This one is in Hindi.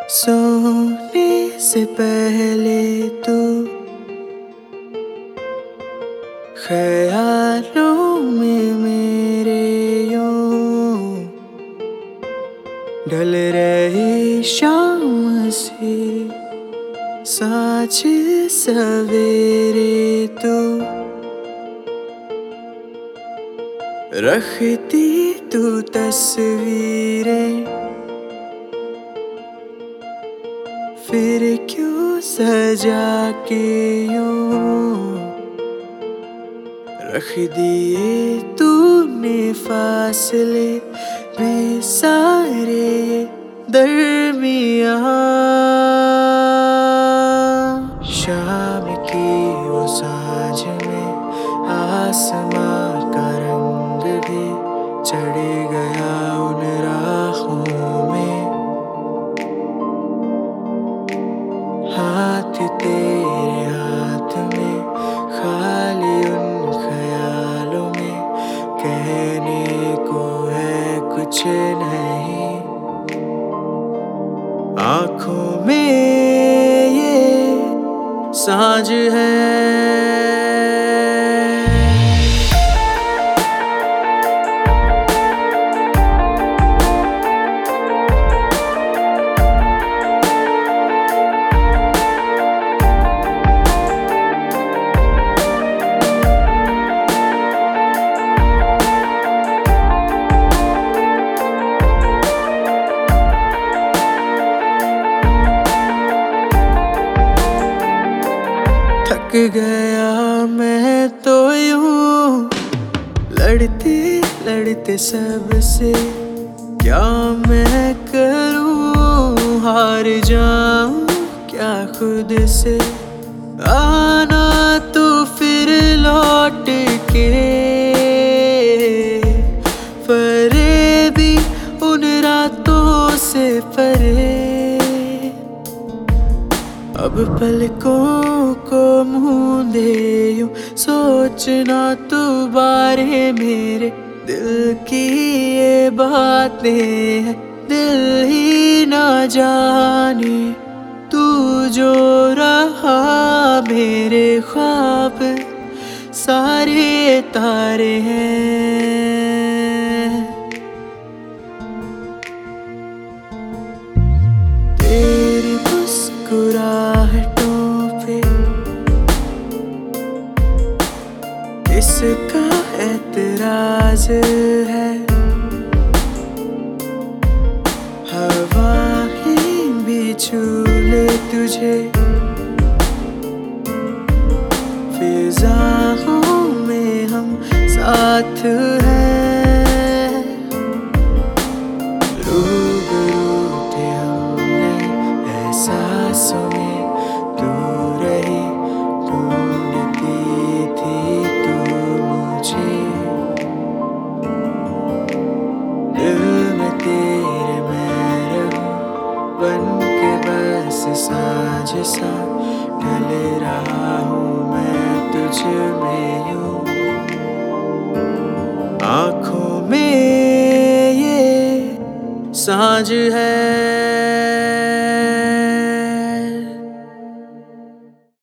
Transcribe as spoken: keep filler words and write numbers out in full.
सोने से पहले तू ख्यालों में मेरे यूं ढल रही शाम से साँझ सवेरे तू रखती तू तस्वीरें फिर क्यों सजा के यूं रख दिए तूने फासले भी सारे दरमियां। शाम की वो सांझ में आसमां का रंग भी चढ़ गया उन राहों में। हाथ तेरे हाथ में खाली उन ख्यालों में कहने को है कुछ नहीं। आँखों में ये सांझ है। थक गया मैं तो यूं लड़ते लड़ते सबसे। क्या मैं करूं हार जाऊं क्या खुद से। आना तो फिर लौट के फरेबी उन रातों से परे। अब पलकों को मूंदे यूं सोचना तू बारे मेरे दिल की ये बातें हैं दिल ही ना जाने। तू जो रहा मेरे ख्वाब सारे तारे हैं। तेरी मुस्कुराहटों पे इसका एतराज है। हवाएं भी छू ले तुझे फिजाओं में हम साथ हैं। रूबरू थे हमने एहसासों में तू रही ढूंढती थी तू मुझे। दिल में तेरे मैं रहूं बन के बस सांझ सा ढल रहा हूँ मैं तुझ में यूं। आँखों में ये सांझ है।